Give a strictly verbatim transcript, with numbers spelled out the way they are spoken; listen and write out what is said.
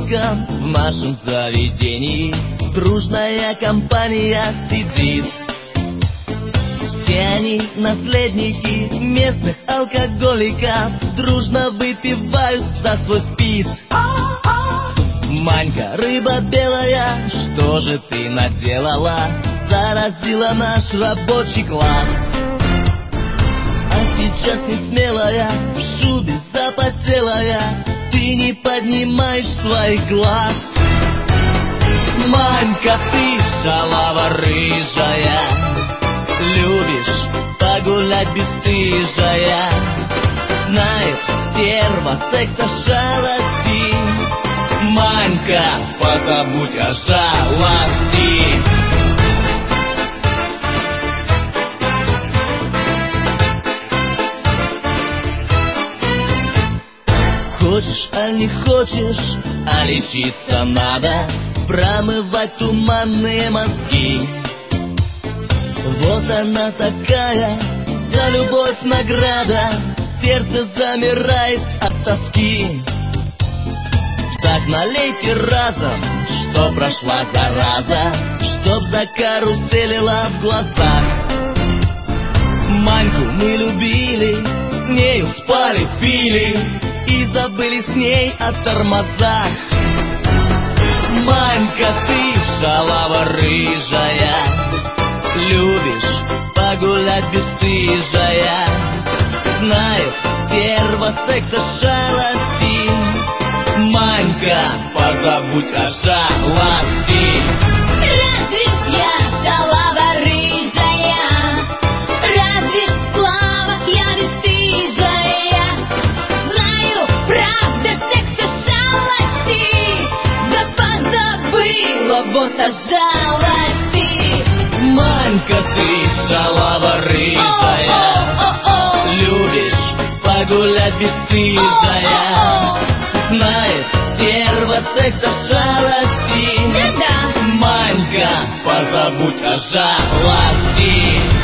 столиком в нашем заведении дружная компания сидит. Все они наследники местных алкоголиков, дружно выпивают за свой спис. Манька, рыба белая, что же ты наделала? Заразила наш рабочий класс. А сейчас не смелая, в шубе запотелая, ты не поднимаешь своих глаз. Манька, ты шалава рыжая, любишь погулять бесстыжая, знает стерва секса шалости. Манька, позабудь о жалости. Хочешь, а не хочешь, а лечиться надо, промывать туманные мозги. Вот она такая, за любовь награда, сердце замирает от тоски. Так налейте разом, что прошла зараза, чтоб закаруселила в глазах. Маньку мы любили, с нею спали, пили и забыли с ней о тормозах. Манька, ты шалава рыжая, любишь погулять бесстыжая, знает стерва секса шалости. Манька, позабудь о жалости. Разве ж я шалава рыжая, разве ж слава я бесстыжая, знаю правда секса шалости, да позабыла вот о жалости. Манька, ты шалава рыжая, любишь погулять бесстыжая, знает стерва секса шалости. Да-да. Манька, позабудь о жалости.